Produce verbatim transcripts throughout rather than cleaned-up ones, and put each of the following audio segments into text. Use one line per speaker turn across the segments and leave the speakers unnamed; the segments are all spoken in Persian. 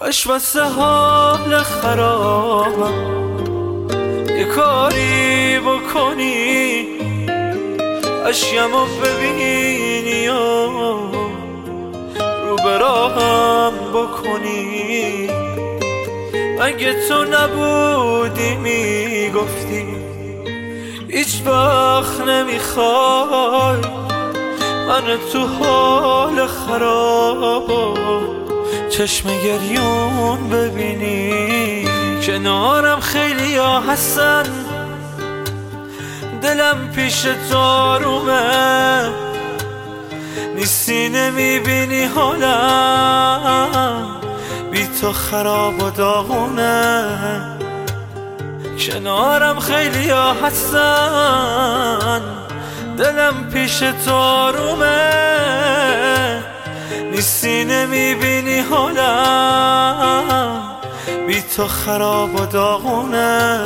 کاش واسه حال خرابم یه کاری بکنی، اشیمو ببینی و رو به راهم بکنی. اگه تو نبودی میگفتی هیچ وقت نمیخوای من تو حال خراب چشم گریون ببینی. کنارم خیلی ها هستن، دلم پیش تو آرومه، نیستی نمیبینی حالم بی تو خراب و داغونه. کنارم خیلی ها هستن، دلم پیش تو آرومه، نیستی نمیبینی حالم بی تو خراب و داغونه.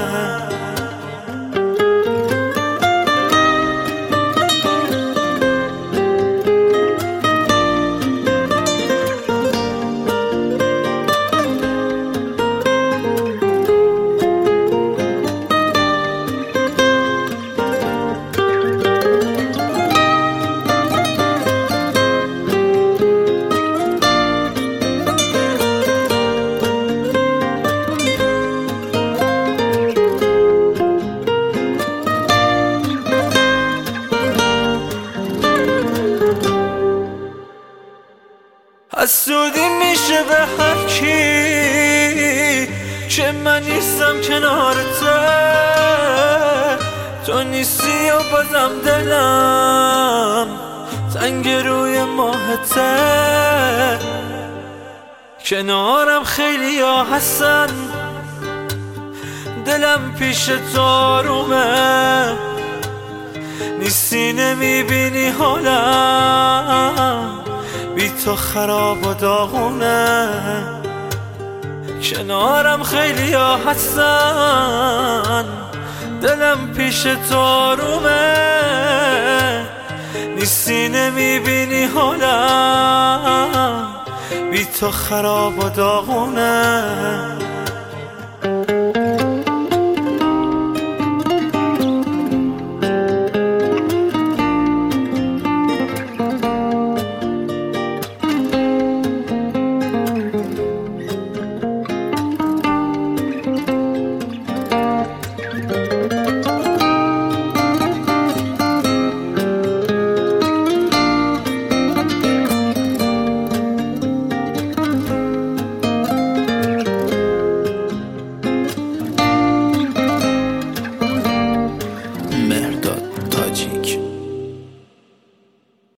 حسودی میشه به هر کی که من نیستم کنارته، تو نیستی و بازم دلم تنگ روی ماهته. کنارم خیلی ها هستن، دلم پیش تو آرومه، نیستی نمیبینی حالم بی تو خراب و داغونه. کنارم خیلی ها هستن، دلم پیش تو آرومه، نیستی نمیبینی حالم بی تو خراب و داغونه.